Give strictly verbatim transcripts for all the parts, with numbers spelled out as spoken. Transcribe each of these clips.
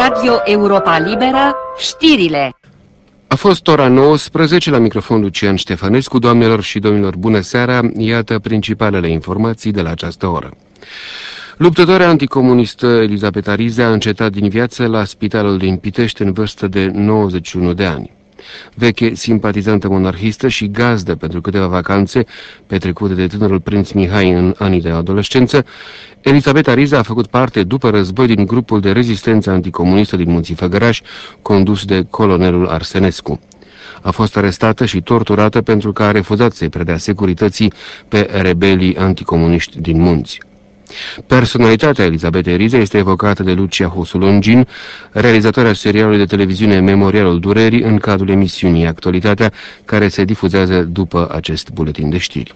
Radio Europa Liberă, știrile. A fost ora nouăsprezece, la microfon Lucian Ștefănescu. Doamnelor și domnilor, bună seara! Iată principalele informații de la această oră. Luptătoarea anticomunistă Elisabeta Rize a încetat din viață la spitalul din Pitești în vârstă de nouăzeci și unu de ani. Veche simpatizantă monarhistă și gazdă pentru câteva vacanțe petrecute de tânărul prinț Mihai în anii de adolescență, Elisabeta Rize a făcut parte după război din grupul de rezistență anticomunistă din Munții Făgăraș, condus de colonelul Arsenescu. A fost arestată și torturată pentru că a refuzat să-i predea securității pe rebelii anticomuniști din munți. Personalitatea Elisabetei Rize este evocată de Lucia Husu Longin, realizatoarea serialului de televiziune Memorialul Durerii, în cadrul emisiunii Actualitatea, care se difuzează după acest buletin de știri.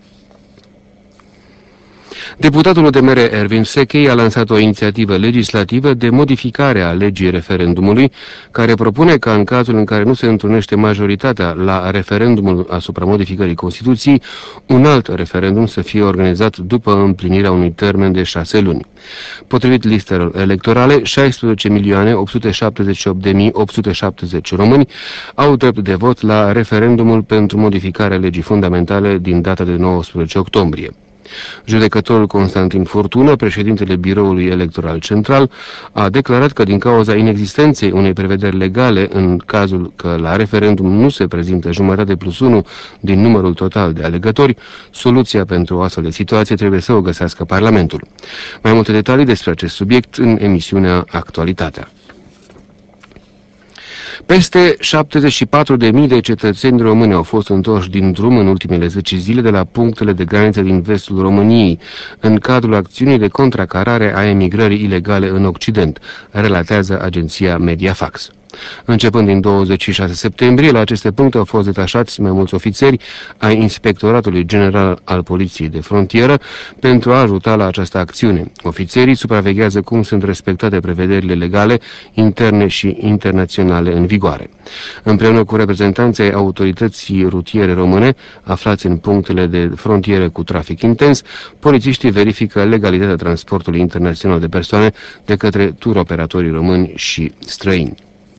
Deputatul U D M R Ervin Sechei a lansat o inițiativă legislativă de modificare a legii referendumului, care propune ca în cazul în care nu se întrunește majoritatea la referendumul asupra modificării Constituției, un alt referendum să fie organizat după împlinirea unui termen de șase luni. Potrivit listelor electorale, șaisprezece milioane opt sute șaptezeci și opt de mii opt sute șaptezeci români au drept de vot la referendumul pentru modificarea legii fundamentale din data de nouăsprezece octombrie. Judecătorul Constantin Furtună, președintele Biroului Electoral Central, a declarat că din cauza inexistenței unei prevederi legale în cazul că la referendum nu se prezintă jumătate plus unu din numărul total de alegători, soluția pentru o astfel de situație trebuie să o găsească Parlamentul. Mai multe detalii despre acest subiect în emisiunea Actualitatea. Peste șaptezeci și patru de mii de cetățeni români au fost întorși din drum în ultimele zece zile de la punctele de graniță din vestul României, în cadrul acțiunii de contracarare a emigrării ilegale în Occident, relatează agenția Mediafax. Începând din douăzeci și șase septembrie, la aceste puncte au fost detașați mai mulți ofițeri ai Inspectoratului General al Poliției de Frontieră pentru a ajuta la această acțiune. Ofițerii supraveghează cum sunt respectate prevederile legale, interne și internaționale în vigoare. Împreună cu reprezentanții ai autorității rutiere române, aflați în punctele de frontieră cu trafic intens, polițiștii verifică legalitatea transportului internațional de persoane de către turoperatorii români și străini.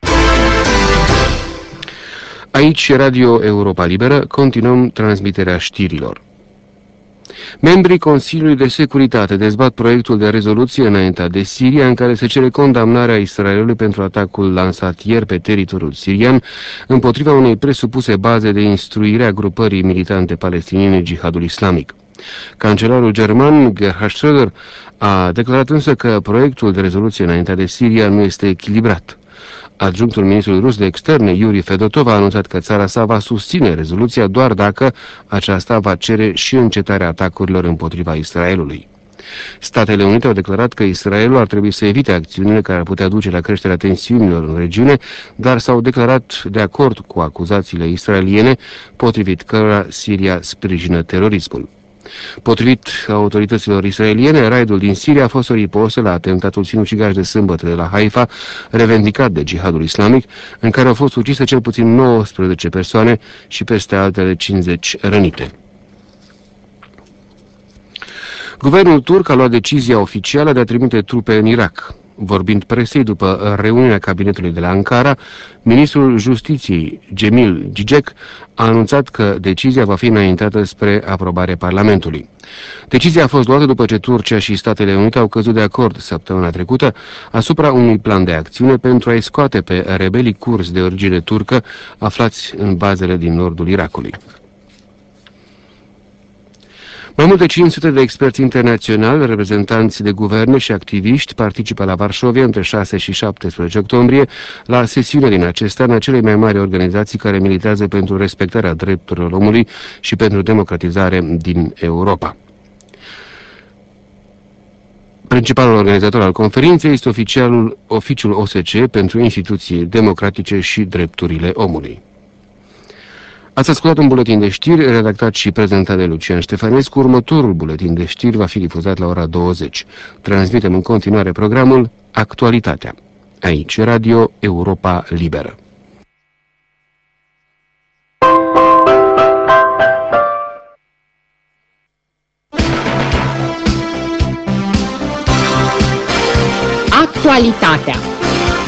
Aici, Radio Europa Liberă, continuăm transmiterea știrilor. Membrii Consiliului de Securitate dezbat proiectul de rezoluție înaintat de Siria, în care se cere condamnarea Israelului pentru atacul lansat ieri pe teritoriul sirian împotriva unei presupuse baze de instruire a grupării militante palestiniene Jihadul Islamic. Cancelarul german Gerhard Schröder a declarat însă că proiectul de rezoluție înaintat de Siria nu este echilibrat. Adjunctul ministrului rus de externe, Yuri Fedotov, a anunțat că țara sa va susține rezoluția doar dacă aceasta va cere și încetarea atacurilor împotriva Israelului. Statele Unite au declarat că Israelul ar trebui să evite acțiunile care ar putea duce la creșterea tensiunilor în regiune, dar s-au declarat de acord cu acuzațiile israeliene, potrivit cărora Siria sprijină terorismul. Potrivit autorităților israeliene, raidul din Siria a fost o ripostă la atentatul sinucigaș de sâmbătă de la Haifa, revendicat de Jihadul Islamic, în care au fost ucise cel puțin nouăsprezece persoane și peste altele cincizeci rănite. Guvernul turc a luat decizia oficială de a trimite trupe în Irak. Vorbind presei după reuniunea cabinetului de la Ankara, ministrul Justiției, Cemil Gicek, a anunțat că decizia va fi înaintată spre aprobare Parlamentului. Decizia a fost luată după ce Turcia și Statele Unite au căzut de acord săptămâna trecută asupra unui plan de acțiune pentru a-i scoate pe rebelii kurzi de origine turcă aflați în bazele din nordul Irakului. Mai mult de cinci sute de experți internaționali, reprezentanți de guverne și activiști participă la Varșovia între șase și șaptesprezece octombrie la sesiunea din acest an a celei mai mari organizații care militează pentru respectarea drepturilor omului și pentru democratizare din Europa. Principalul organizator al conferinței este oficialul, Oficiul O S C E pentru Instituții Democratice și Drepturile Omului. Ați ascultat un buletin de știri redactat și prezentat de Lucian Ștefănescu. Următorul buletin de știri va fi difuzat la ora douăzeci. Transmitem în continuare programul Actualitatea. Aici, Radio Europa Liberă. Actualitatea.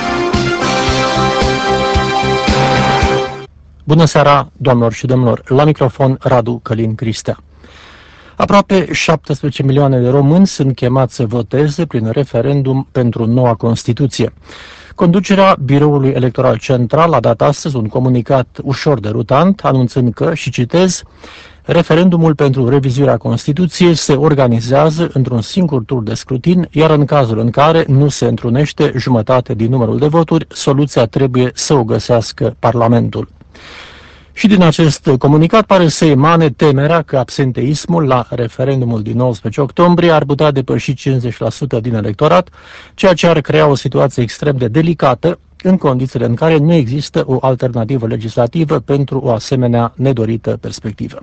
Bună seara, doamnelor și domnilor! La microfon, Radu Călin Cristea. Aproape șaptesprezece milioane de români sunt chemați să voteze prin referendum pentru noua Constituție. Conducerea Biroului Electoral Central a dat astăzi un comunicat ușor derutant, anunțând că, și citez, referendumul pentru revizuirea Constituției se organizează într-un singur tur de scrutin, iar în cazul în care nu se întrunește jumătate din numărul de voturi, soluția trebuie să o găsească Parlamentul. Și din acest comunicat pare să emane temerea că absenteismul la referendumul din nouăsprezece octombrie ar putea depăși cincizeci la sută din electorat, ceea ce ar crea o situație extrem de delicată în condițiile în care nu există o alternativă legislativă pentru o asemenea nedorită perspectivă.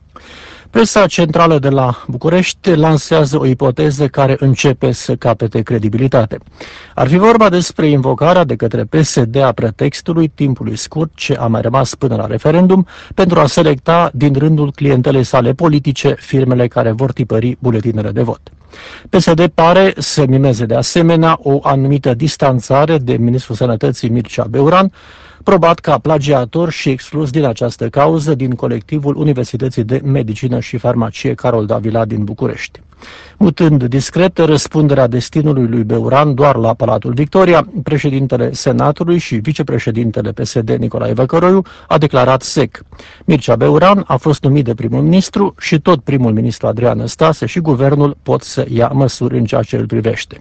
Presa centrală de la București lansează o ipoteză care începe să capete credibilitate. Ar fi vorba despre invocarea de către P S D a pretextului timpului scurt ce a mai rămas până la referendum pentru a selecta din rândul clientelei sale politice firmele care vor tipări buletinele de vot. P S D pare să mimeze de asemenea o anumită distanțare de ministrul Sănătății Mircea Beuran, probat ca plagiator și exclus din această cauză din colectivul Universității de Medicină și Farmacie Carol Davila din București. Mutând discret răspunderea destinului lui Beuran doar la Palatul Victoria, președintele Senatului și vicepreședintele P S D Nicolae Văcăroiu a declarat sec: Mircea Beuran a fost numit de primul ministru și tot primul ministru Adrian Năstase și guvernul pot să ia măsuri în ceea ce îl privește.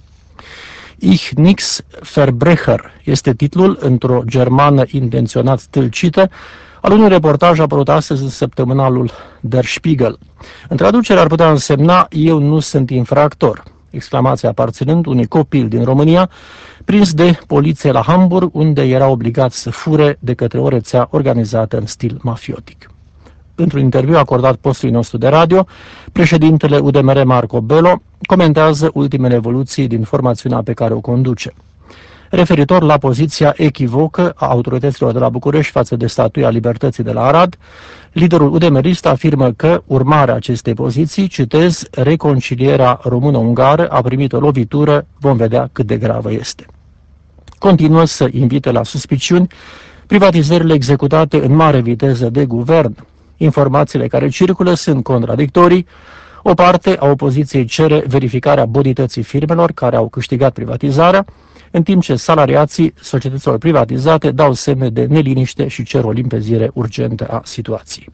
Ich nix Verbrecher este titlul, într-o germană intenționat stâlcită, al unui reportaj apărut astăzi în săptămânalul Der Spiegel. În traducere ar putea însemna eu nu sunt infractor, exclamația aparținând unui copil din România prins de poliție la Hamburg, unde era obligat să fure de către o rețea organizată în stil mafiotic. Într-un interviu acordat postului nostru de radio, președintele U D M R Marco Bello comentează ultimele evoluții din formațiunea pe care o conduce. Referitor la poziția echivocă a autorităților de la București față de Statuia Libertății de la Arad, liderul U D M R-ist afirmă că, urmarea acestei poziții, citez, reconcilierea română-ungară a primit o lovitură, vom vedea cât de gravă este. Continuă să invite la suspiciuni privatizările executate în mare viteză de guvern. Informațiile care circulă sunt contradictorii. O parte a opoziției cere verificarea bonității firmelor care au câștigat privatizarea, în timp ce salariații societăților privatizate dau semne de neliniște și cer o limpezire urgentă a situației.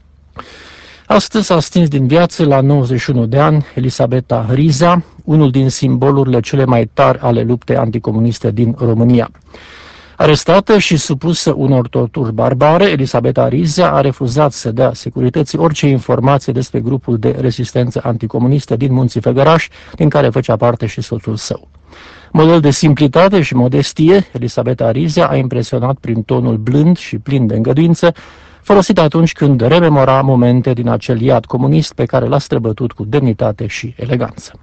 Astăzi s-a stins din viață la nouăzeci și unu de ani Elisabeta Riza, unul din simbolurile cele mai tari ale luptei anticomuniste din România. Arestată și supusă unor torturi barbare, Elisabeta Riza a refuzat să dea securității orice informație despre grupul de rezistență anticomunistă din Munții Făgăraș, din care făcea parte și soțul său. Model de simplitate și modestie, Elisabeta Riza a impresionat prin tonul blând și plin de îngăduință, folosit atunci când rememora momente din acel iad comunist pe care l-a străbătut cu demnitate și eleganță.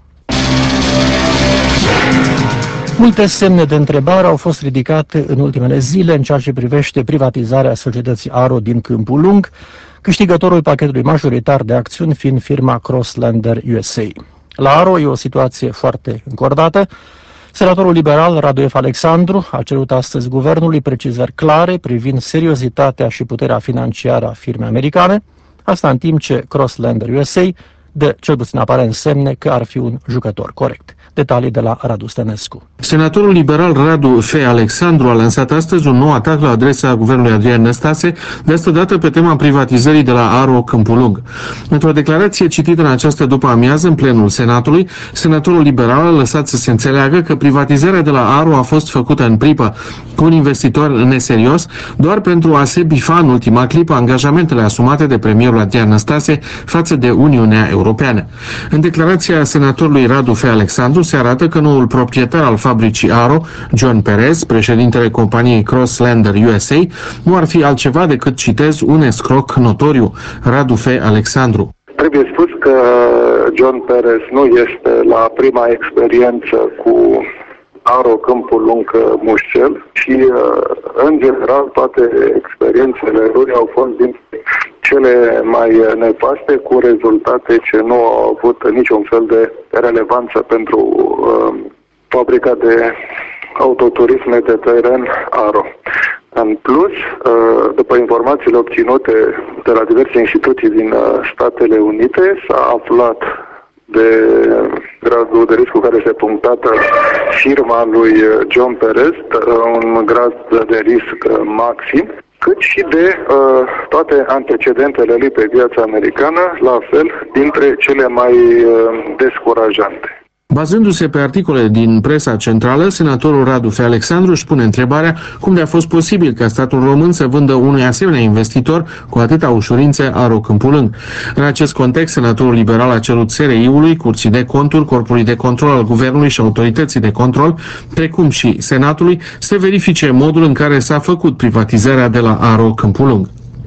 Multe semne de întrebare au fost ridicate în ultimele zile în ceea ce privește privatizarea societății Aro din Câmpul Lung, câștigătorul pachetului majoritar de acțiuni fiind firma Crosslander U S A. La Aro e o situație foarte încordată. Senatorul liberal Radu F. Alexandru a cerut astăzi guvernului precizări clare privind seriozitatea și puterea financiară a firmei americane, asta în timp ce Crosslander U S A dă cel puțin aparent semne că ar fi un jucător corect. Detalii de la Radu Stănescu. Senatorul liberal Radu F. Alexandru a lansat astăzi un nou atac la adresa guvernului Adrian Năstase, de asta dată pe tema privatizării de la Aro Câmpul Lung. Într-o declarație citită în această după-amiază în plenul Senatului, senatorul liberal a lăsat să se înțeleagă că privatizarea de la Aro a fost făcută în pripă cu un investitor neserios, doar pentru a se bifa în ultima clipă angajamentele asumate de premierul Adrian Năstase față de Uniunea Europeană. În declarația senatorului Radu F. Alexandru se arată că noul proprietar al fabricii Aro, John Perez, președintele companiei Crosslander U S A, nu ar fi altceva decât, citez, un escroc notoriu. Radu F. Alexandru. Trebuie spus că John Perez nu este la prima experiență cu Aro Câmpul Lung Mușcel și, în general, toate experiențele lui au fost din cele mai nefaste, cu rezultate ce nu au avut niciun fel de relevanță pentru uh, fabrica de autoturisme de teren Aro. În plus, după informațiile obținute de la diverse instituții din Statele Unite, s-a aflat de gradul de risc cu care este punctată firma lui John Perez, un grad de risc maxim, cât și de uh, toate antecedentele lui pe piața americană, la fel, dintre cele mai uh, descurajante. Bazându-se pe articole din presa centrală, senatorul Radu F. Alexandru își pune întrebarea cum de a fost posibil ca statul român să vândă unui asemenea investitor cu atâta ușurință Aro Câmpul Lung. În acest context, senatorul liberal a cerut S R I-ului, Curții de Conturi, Corpului de Control al Guvernului și Autorității de Control, precum și Senatului, să verifice modul în care s-a făcut privatizarea de la Aro Câmpul Lung.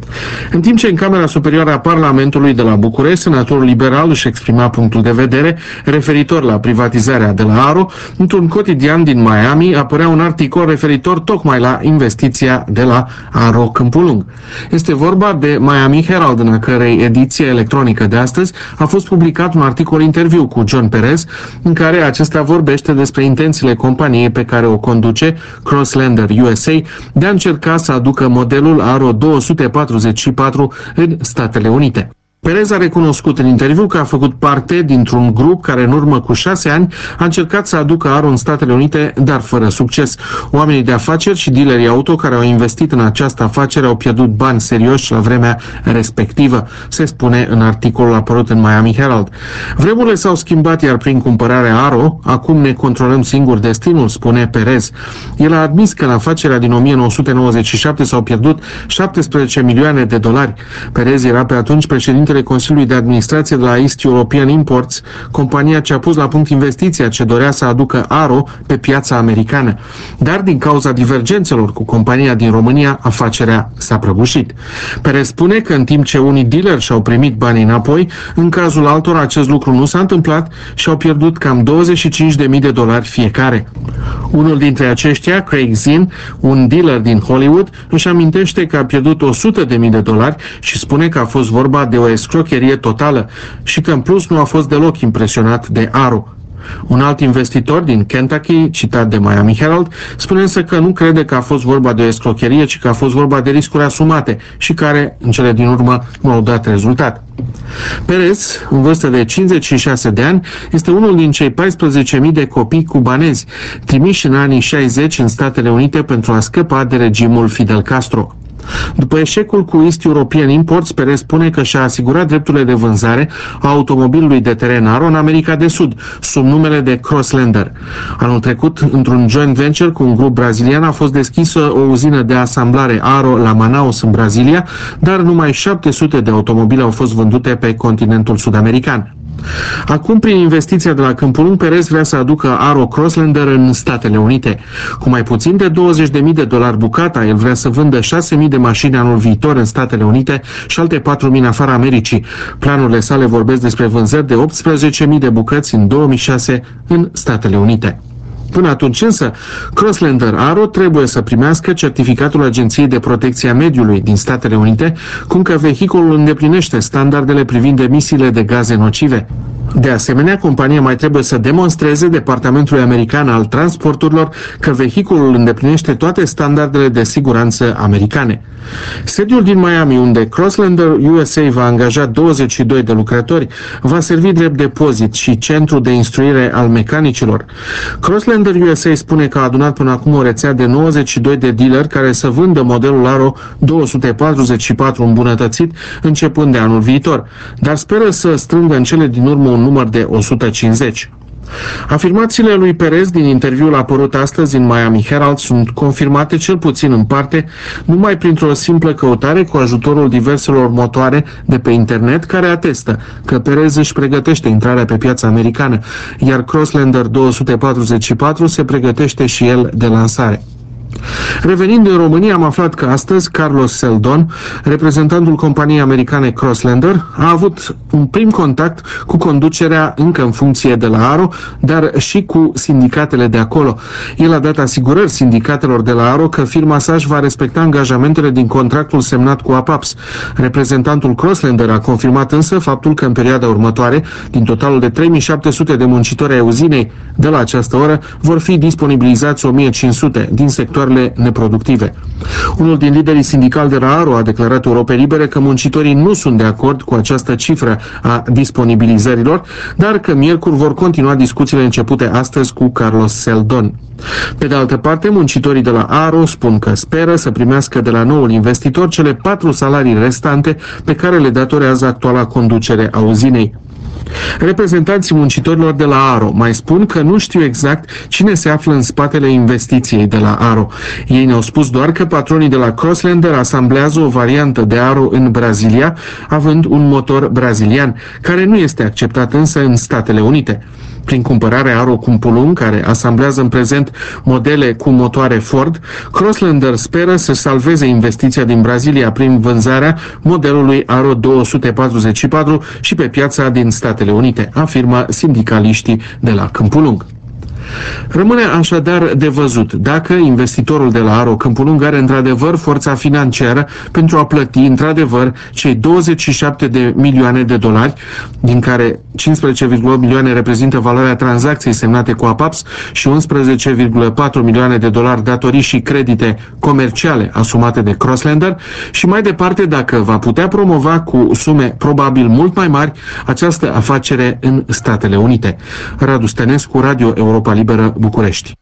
În timp ce în Camera Superioară a Parlamentului de la București, senatorul liberal își exprima punctul de vedere referitor la privatizarea de la Aro, într-un cotidian din Miami apărea un articol referitor tocmai la investiția de la Aro Câmpul Lung. Este vorba de Miami Herald, în a cărei ediție electronică de astăzi a fost publicat un articol interviu cu John Perez, în care acesta vorbește despre intențiile companiei pe care o conduce, Crosslander U S A, de a încerca să aducă modelul Aro două sute patruzeci și patru în Statele Unite. Perez a recunoscut în interviu că a făcut parte dintr-un grup care în urmă cu șase ani a încercat să aducă Aro în Statele Unite, dar fără succes. Oamenii de afaceri și dealerii auto care au investit în această afacere au pierdut bani serioși la vremea respectivă, se spune în articolul apărut în Miami Herald. Vremurile s-au schimbat, iar prin cumpărarea Aro, acum ne controlăm singur destinul, spune Perez. El a admis că în afacerea din o mie nouă sute nouăzeci și șapte s-au pierdut șaptesprezece milioane de dolari. Perez era pe atunci președinte Consiliului de Administrație de la East European Imports, compania ce a pus la punct investiția ce dorea să aducă Aro pe piața americană. Dar din cauza divergențelor cu compania din România, afacerea s-a prăbușit. Perez spune că în timp ce unii dealeri și-au primit banii înapoi, în cazul altora acest lucru nu s-a întâmplat și au pierdut cam douăzeci și cinci de mii de dolari fiecare. Unul dintre aceștia, Craig Zinn, un dealer din Hollywood, își amintește că a pierdut o sută de mii de dolari și spune că a fost vorba de o escrocherie totală și că în plus nu a fost deloc impresionat de Aro. Un alt investitor din Kentucky, citat de Miami Herald, spune însă că nu crede că a fost vorba de o escrocherie, ci că a fost vorba de riscuri asumate și care, în cele din urmă, nu au dat rezultat. Perez, în vârstă de cincizeci și șase de ani, este unul din cei paisprezece mii de copii cubanezi trimiși în anii șaizeci în Statele Unite pentru a scăpa de regimul Fidel Castro. După eșecul cu East European Imports, Perez spune că și-a asigurat drepturile de vânzare a automobilului de teren Aro în America de Sud, sub numele de Crosslander. Anul trecut, într-un joint venture cu un grup brazilian, a fost deschisă o uzină de asamblare Aro la Manaus, în Brazilia, dar numai șapte sute de automobile au fost vândute pe continentul sud-american. Acum, prin investiția de la Câmpul Lung, Perez vrea să aducă Aro Crosslander în Statele Unite. Cu mai puțin de douăzeci de mii de dolari bucata, el vrea să vândă șase mii de mașini anul viitor în Statele Unite și alte patru mii în afara Americii. Planurile sale vorbesc despre vânzări de optsprezece mii de bucăți în două mii șase în Statele Unite. Până atunci însă, Crosslander Aro trebuie să primească certificatul Agenției de Protecție a Mediului din Statele Unite, cum că vehiculul îndeplinește standardele privind emisiile de gaze nocive. De asemenea, compania mai trebuie să demonstreze Departamentului American al Transporturilor că vehiculul îndeplinește toate standardele de siguranță americane. Sediul din Miami, unde Crosslander U S A va angaja douăzeci și doi de lucrători, va servi drept depozit și centru de instruire al mecanicilor. Crosslander U S A spune că a adunat până acum o rețea de nouăzeci și doi de dealeri care să vândă modelul Aro două sute patruzeci și patru îmbunătățit începând de anul viitor, dar speră să strângă în cele din urmă un număr de o sută cincizeci. Afirmațiile lui Perez din interviul apărut astăzi în Miami Herald sunt confirmate cel puțin în parte numai printr-o simplă căutare cu ajutorul diverselor motoare de pe internet care atestă că Perez își pregătește intrarea pe piața americană, iar Crosslander două sute patruzeci și patru se pregătește și el de lansare. Revenind în România, am aflat că astăzi Carlos Seldon, reprezentantul companiei americane Crosslander, a avut un prim contact cu conducerea încă în funcție de la Aro, dar și cu sindicatele de acolo. El a dat asigurări sindicatelor de la Aro că firma sa își va respecta angajamentele din contractul semnat cu APAPS. Reprezentantul Crosslander a confirmat însă faptul că în perioada următoare, din totalul de trei mii șapte sute de muncitori ai uzinei, de la această oră vor fi disponibilizați o mie cinci sute din sector sectoarele neproductive. Unul din liderii sindicali de la ARO a declarat Europei Libere că muncitorii nu sunt de acord cu această cifră a disponibilizărilor, dar că miercuri vor continua discuțiile începute astăzi cu Carlos Seldon. Pe de altă parte, muncitorii de la ARO spun că speră să primească de la noul investitor cele patru salarii restante pe care le datorează actuala conducere a uzinei. Reprezentanții muncitorilor de la ARO mai spun că nu știu exact cine se află în spatele investiției de la ARO. Ei ne-au spus doar că patronii de la Crosslander asamblează o variantă de ARO în Brazilia, având un motor brazilian, care nu este acceptat însă în Statele Unite. Prin cumpărarea ARO Cumpulung, care asamblează în prezent modele cu motoare Ford, Crosslander speră să salveze investiția din Brazilia prin vânzarea modelului ARO două sute patruzeci și patru și pe piața din Statele Unite, afirmă sindicaliștii de la Cumpulung. Rămâne așadar de văzut dacă investitorul de la ARO Câmpulung are într-adevăr forța financiară pentru a plăti într-adevăr cei douăzeci și șapte de milioane de dolari, din care cincisprezece virgulă opt milioane reprezintă valoarea tranzacției semnate cu APAPS și unsprezece virgulă patru milioane de dolari datorii și credite comerciale asumate de Crosslander și mai departe dacă va putea promova cu sume probabil mult mai mari această afacere în Statele Unite. Radu Stănescu, Radio Europa Liberă, București.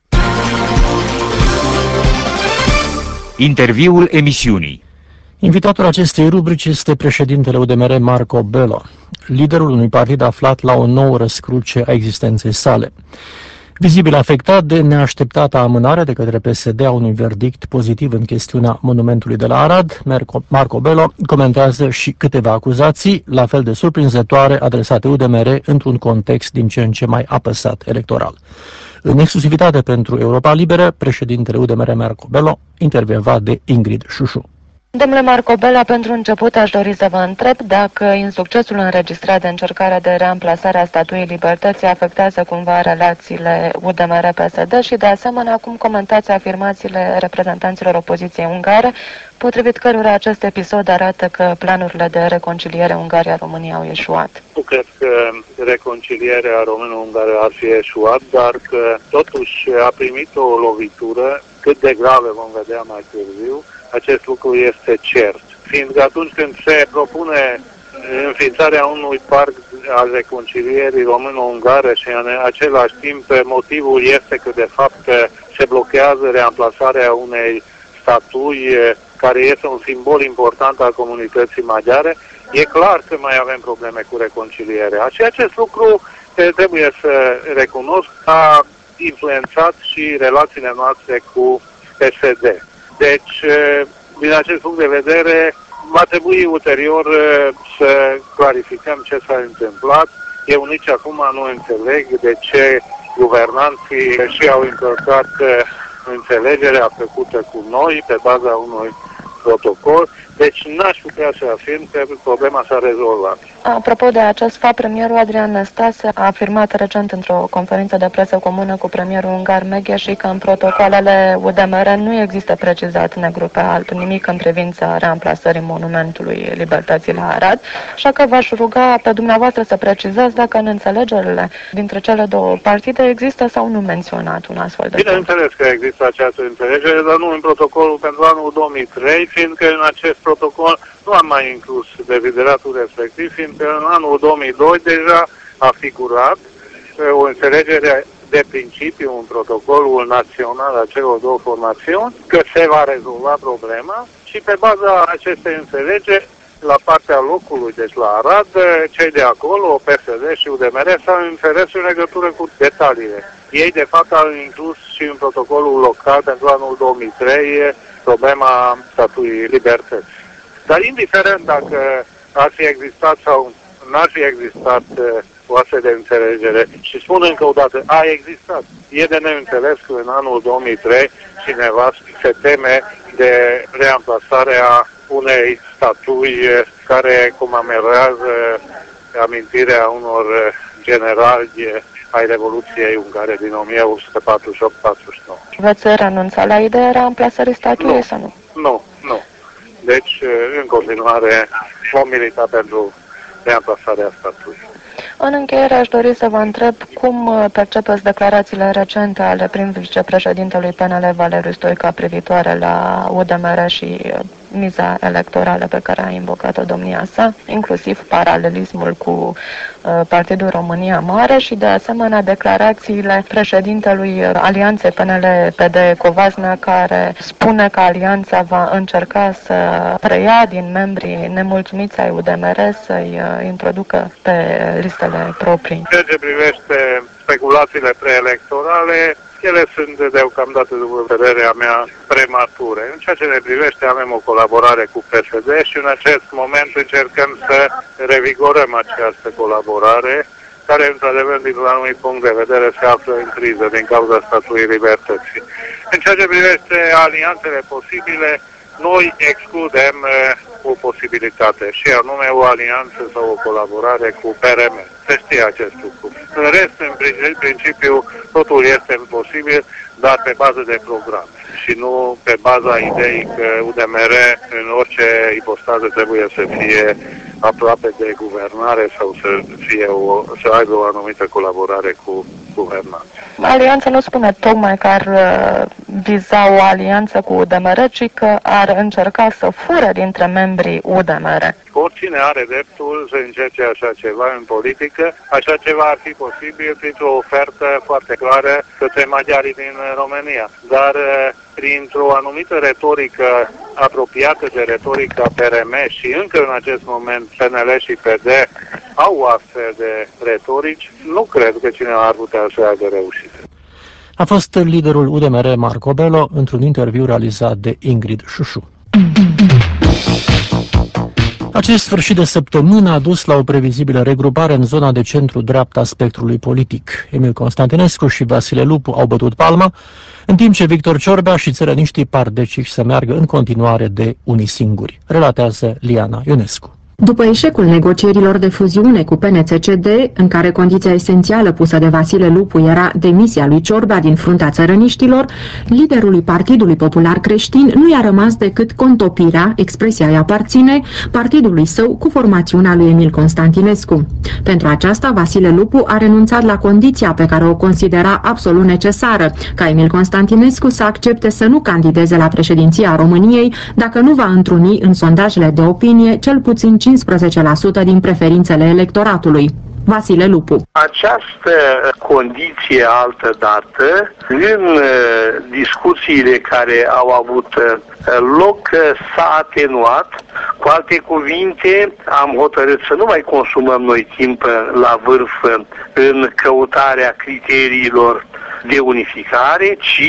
Interviul emisiunii. Invitatul acestei rubrici este președintele U D M R, Marco Bello, liderul unui partid aflat la o nouă răscruce a existenței sale. Vizibil afectat de neașteptata amânare de către P S D a unui verdict pozitiv în chestiunea monumentului de la Arad, Marco Bello comentează și câteva acuzații, la fel de surprinzătoare, adresate U D M R într-un context din ce în ce mai apăsat electoral. În exclusivitate pentru Europa Liberă, președintele U D M R, Marco Bello, intervievat de Ingrid Șușu. Domnule Marco Bello, pentru început aș dori să vă întreb dacă insuccesul înregistrat de încercarea de reamplasare a Statuii Libertății afectează cumva relațiile U D M R P S D și de asemenea cum comentați afirmațiile reprezentanților opoziției ungare, potrivit cărora acest episod arată că planurile de reconciliere Ungaria-România au eșuat. Nu cred că reconcilierea română-ungară ar fi eșuat, dar că totuși a primit o lovitură, cât de grave vom vedea mai târziu. Acest lucru este cert, fiindcă atunci când se propune înființarea unui parc al reconcilierii româno-ungare și în același timp motivul este că de fapt se blochează reamplasarea unei statui care este un simbol important al comunității maghiare, e clar că mai avem probleme cu reconcilierea. Și acest lucru, trebuie să recunosc, a influențat și relațiile noastre cu P S D. Deci, din acest punct de vedere, va trebui ulterior să clarificăm ce s-a întâmplat. Eu nici acum nu înțeleg de ce guvernanții și-au încălcat înțelegerea făcută cu noi pe baza unui protocol. Deci n-aș putea să afirm că problema s-a rezolvat. Apropo de acest fapt, premierul Adrian Năstase a afirmat recent într-o conferință de presă comună cu premierul ungar Meghe și că în protocoalele U D M R nu există precizat negru pe alb nimic în privința reamplasării monumentului Libertății la Arad, așa că v-aș ruga pe dumneavoastră să precizați dacă în înțelegerile dintre cele două partide există sau nu menționat un astfel de punct. Bineînțeles că există această înțelegere, dar nu în protocolul pentru anul două mii trei, fiindcă în acest protocol nu am mai inclus devideratul respectiv, fiindcă în anul două mii doi deja a figurat o înțelegere de principiu în protocolul național a celor două formațiuni, că se va rezolva problema și pe baza acestei înțelegeri, la partea locului, deci la Arad, cei de acolo, P S D și U D M R, s-au înțeles în legătură cu detaliile. Ei, de fapt, au inclus și în protocolul local pentru anul două mii trei problema statuii Libertății. Dar indiferent dacă ar fi existat sau n-ar fi existat o astfel de înțelegere, și spun încă o dată, a existat. E de neînțeles că în anul două mii trei cineva se teme de reamplasarea unei statui care comemorează amintirea unor generali ai Revoluției Ungare din o mie opt sute patruzeci și opt patruzeci și nouă. Veți renunța la ideea reamplasării statuii nu, sau nu? Nu, nu. Deci, în continuare, vom milita pentru reamplasarea statuii. În încheiere aș dori să vă întreb cum percepeți declarațiile recente ale prim vicepreședintelui P N L Valeriu Stoica privitoare la U D M R și miza electorală pe care a invocat-o domnia sa, inclusiv paralelismul cu uh, Partidul România Mare și de asemenea declarațiile președintelui Alianței P N L P D Covasna, care spune că alianța va încerca să preia din membrii nemulțumiți ai U D M R să-i uh, introducă pe listele proprii. Ceea ce privește speculațiile preelectorale, ele sunt deocamdată, după părerea mea, premature. În ceea ce ne privește, avem o colaborare cu P S D și în acest moment încercăm să revigorăm această colaborare, care, într-adevăr, dintr-un anumit punct de vedere, se află în criză din cauza statului libertății. În ceea ce privește alianțele posibile, noi excludem o posibilitate și anume o alianță sau o colaborare cu P R M. Se știe acest lucru. În rest, în principiu, totul este posibil, dar pe bază de program și nu pe baza ideii că U D M R în orice ipostază trebuie să fie aproape de guvernare sau să fie o, să aibă o anumită colaborare cu guvernanța. Alianța nu spune tocmai că ar viza o alianță cu U D M R, ci că ar încerca să fure dintre membrii U D M R. Oricine are dreptul să încerce așa ceva în politică, așa ceva ar fi posibil printr-o ofertă foarte clară către maghiarii din România. Dar printr-o anumită retorică apropiată de retorica P R M și încă în acest moment P N L și P D au astfel de retorici, nu cred că cineva ar putea să aibă reușite. A fost liderul U D M R Marco Bello într-un interviu realizat de Ingrid Șușu. Acest sfârșit de săptămână a dus la o previzibilă regrupare în zona de centru-dreapta spectrului politic. Emil Constantinescu și Vasile Lupu au bătut palma, în timp ce Victor Ciorbea și țărăniștii par deciși să meargă în continuare de unii singuri, relatează Liana Ionescu. După eșecul negocierilor de fuziune cu P N C C D, în care condiția esențială pusă de Vasile Lupu era demisia lui Ciorbea din fruntea țărăniștilor, liderului Partidului Popular Creștin nu i-a rămas decât contopirea, expresia îi aparține, partidului său cu formațiunea lui Emil Constantinescu. Pentru aceasta, Vasile Lupu a renunțat la condiția pe care o considera absolut necesară, ca Emil Constantinescu să accepte să nu candideze la președinția României dacă nu va întruni în sondajele de opinie cel puțin cincisprezece la sută din preferințele electoratului. Vasile Lupu. Această condiție altădată, în discuțiile care au avut loc, s-a atenuat. Cu alte cuvinte, am hotărât să nu mai consumăm noi timp la vârf în căutarea criteriilor de unificare, ci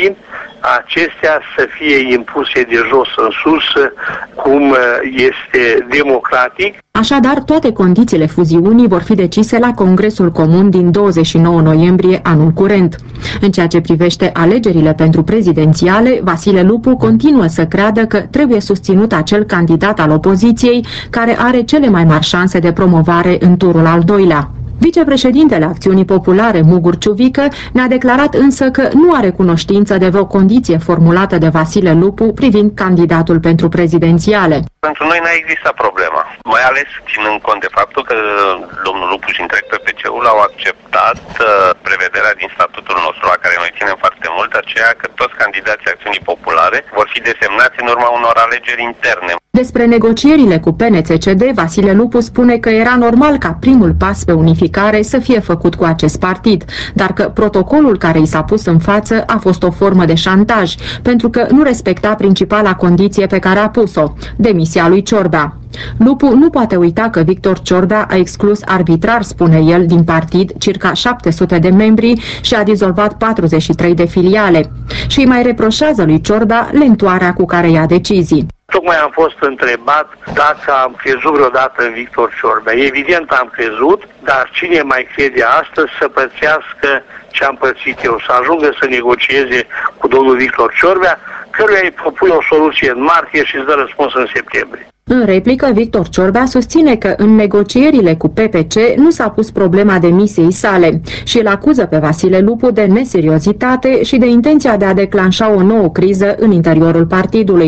acestea să fie impuse de jos în sus, cum este democratic. Așadar, toate condițiile fuziunii vor fi decise la Congresul Comun din douăzeci și nouă noiembrie anul curent. În ceea ce privește alegerile pentru prezidențiale, Vasile Lupu continuă să creadă că trebuie susținut acel candidat al opoziției care are cele mai mari șanse de promovare în turul al doilea. Vicepreședintele Acțiunii Populare, Mugur Ciuvică, ne-a declarat însă că nu are cunoștință de vreo condiție formulată de Vasile Lupu privind candidatul pentru prezidențiale. Pentru noi n-a existat problema, mai ales ținând cont de faptul că domnul Lupu și întreg P P C-ul au acceptat uh, prevederea din statutul nostru, la care noi ținem foarte mult, aceea că toți candidații Acțiunii Populare vor fi desemnați în urma unor alegeri interne. Despre negocierile cu P N C C D, Vasile Lupu spune că era normal ca primul pas pe unificare să fie făcut cu acest partid, dar că protocolul care i s-a pus în față a fost o formă de șantaj, pentru că nu respecta principala condiție pe care a pus-o, demisia lui Ciorbea. Lupu nu poate uita că Victor Ciorbea a exclus arbitrar, spune el, din partid circa șapte sute de membri și a dizolvat patruzeci și trei de filiale. Și îi mai reproșează lui Ciorbea lentoarea cu care ia decizii. Tocmai am fost întrebat dacă am crezut vreodată în Victor Ciorbea. Evident am crezut, dar cine mai crede astăzi să pățească ce am pățit eu, să ajungă să negocieze cu domnul Victor Ciorbea, căruia îi propui o soluție în martie și îți dă răspuns în septembrie. În replică, Victor Ciorbea susține că în negocierile cu P P C nu s-a pus problema demisiei sale și îl acuză pe Vasile Lupu de neseriozitate și de intenția de a declanșa o nouă criză în interiorul partidului.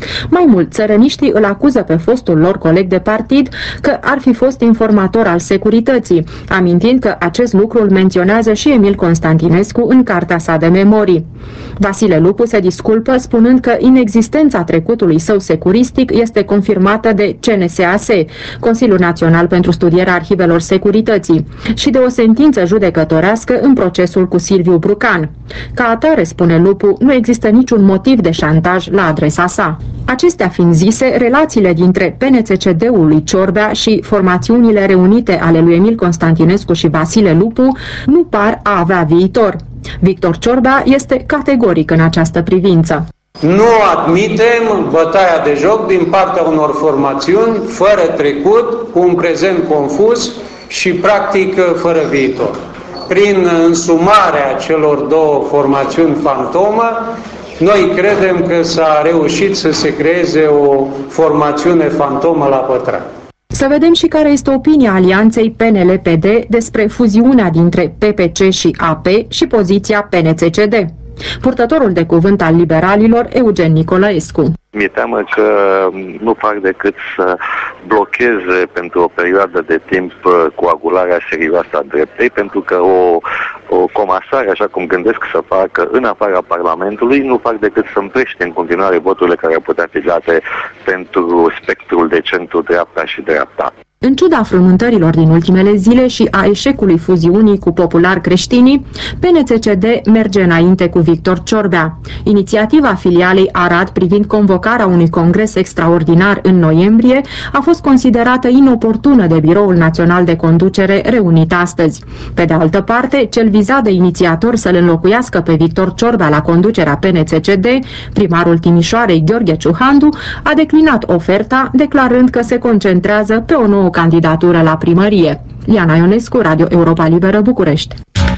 Mai mult, țărăniștii îl acuză pe fostul lor coleg de partid că ar fi fost informator al securității, amintind că acest lucru îl menționează și Emil Constantinescu în cartea sa de memorii. Vasile Lupu se disculpă spunând că inexistența trecutului său securistic este confirmată de C N S A S, Consiliul Național pentru Studierea Arhivelor Securității, și de o sentință judecătorească în procesul cu Silviu Brucan. Ca atare, spune Lupu, nu există niciun motiv de șantaj la adresa sa. Acestea fiind zise, relațiile dintre P N C C D-ul lui Ciorbea și formațiunile reunite ale lui Emil Constantinescu și Vasile Lupu nu par a avea viitor. Victor Ciorbea este categoric în această privință. Nu admitem bătaia de joc din partea unor formațiuni fără trecut, cu un prezent confuz și practic fără viitor. Prin însumarea celor două formațiuni fantomă, noi credem că s-a reușit să se creeze o formațiune fantomă la pătrat. Să vedem și care este opinia alianței P N L P D despre fuziunea dintre P P C și A P și poziția P N C C D. Purtătorul de cuvânt al liberalilor, Eugen Nicolaescu. Mi-e teamă că nu fac decât să blocheze pentru o perioadă de timp coagularea serioasă a dreptei, pentru că o, o comasare, așa cum gândesc să facă în afara Parlamentului, nu fac decât să împrește în continuare voturile care ar putea fi date pentru spectrul de centru-dreapta și dreapta. În ciuda frământărilor din ultimele zile și a eșecului fuziunii cu Popular Creștinii, P N C C D merge înainte cu Victor Ciorbea. Inițiativa filialei Arad privind convocarea unui congres extraordinar în noiembrie a fost considerată inoportună de Biroul Național de Conducere reunit astăzi. Pe de altă parte, cel vizat de inițiator să-l înlocuiască pe Victor Ciorbea la conducerea P N C C D, primarul Timișoarei Gheorghe Ciuhandu, a declinat oferta, declarând că se concentrează pe o nouă candidatură la primărie. Liana Ionescu, Radio Europa Liberă, București.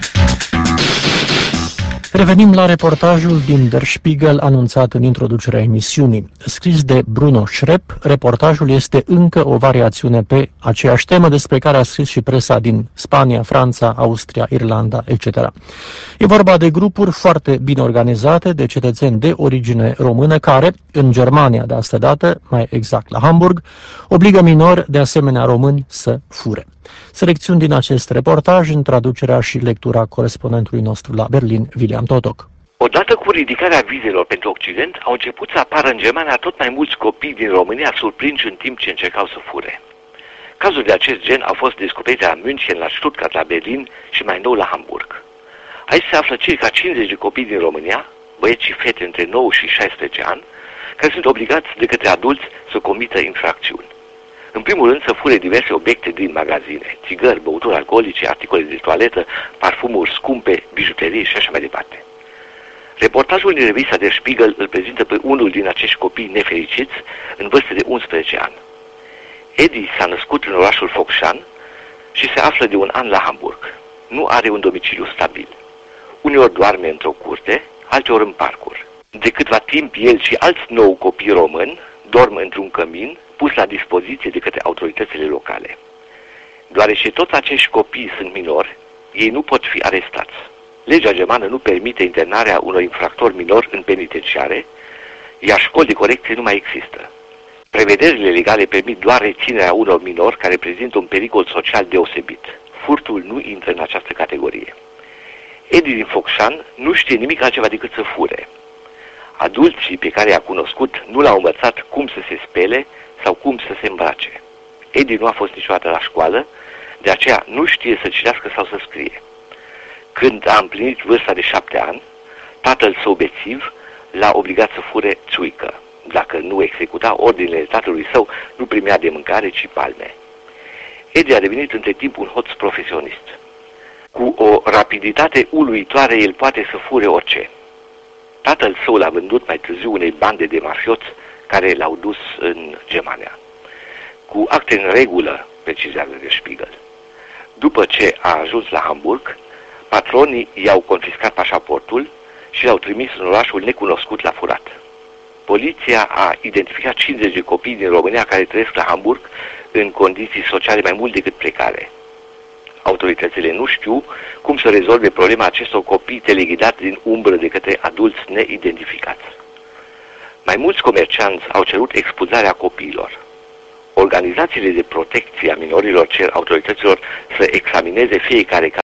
Revenim la reportajul din Der Spiegel anunțat în introducerea emisiunii. Scris de Bruno Schrepp, reportajul este încă o variațiune pe aceeași temă despre care a scris și presa din Spania, Franța, Austria, Irlanda, et cetera. E vorba de grupuri foarte bine organizate de cetățeni de origine română care, în Germania de astă dată, mai exact la Hamburg, obligă minori de asemenea români să fure. Selecțiuni din acest reportaj în traducerea și lectura corespondentului nostru la Berlin, William Totoc. Odată cu ridicarea vizelor pentru Occident, au început să apară în Germania tot mai mulți copii din România surprinși în timp ce încercau să fure. Cazuri de acest gen au fost descoperite la München, la Stuttgart, la Berlin și mai nou la Hamburg. Aici se află circa cincizeci de copii din România, băieți și fete între nouă și șaisprezece ani, care sunt obligați de către adulți să comită infracțiuni. În primul rând să fure diverse obiecte din magazine, țigări, băuturi alcoolice, articole de toaletă, parfumuri scumpe, bijuterii și așa mai departe. Reportajul din revista Der Spiegel îl prezintă pe unul din acești copii nefericiți în vârstă de unsprezece ani. Edi s-a născut în orașul Foxan și se află de un an la Hamburg. Nu are un domiciliu stabil. Uneori doarme într-o curte, alteori în parcuri. De câtva timp el și alți nouă copii români dorm într-un cămin pus la dispoziție de către autoritățile locale. Deoarece toți acești copii sunt minori, ei nu pot fi arestați. Legea germană nu permite internarea unor infractori minori în penitenciare, iar școli de corecție nu mai există. Prevederile legale permit doar reținerea unor minori care prezintă un pericol social deosebit. Furtul nu intră în această categorie. Edi din Foxan nu știe nimic altceva decât să fure. Adulții pe care i-a cunoscut nu l-au învățat cum să se spele sau cum să se îmbrace. Edi nu a fost niciodată la școală, de aceea nu știe să citească sau să scrie. Când a împlinit vârsta de șapte ani, tatăl său bețiv l-a obligat să fure țuică. Dacă nu executa ordinele tatălui său, nu primea de mâncare, ci palme. Edi a devenit între timp un hoț profesionist. Cu o rapiditate uluitoare, el poate să fure orice. Tatăl său l-a vândut mai târziu unei bande de mafioți care l-au dus în Germania. Cu acte în regulă, precizează Der Spiegel. După ce a ajuns la Hamburg, patronii i-au confiscat pașaportul și l-au trimis în orașul necunoscut la furat. Poliția a identificat cincizeci de copii din România care trăiesc la Hamburg în condiții sociale mai mult decât precare. Autoritățile nu știu cum să rezolve problema acestor copii teleghidați din umbră de către adulți neidentificați. Mai mulți comercianți au cerut expulzarea copiilor. Organizațiile de protecție a minorilor cer autorităților să examineze fiecare caz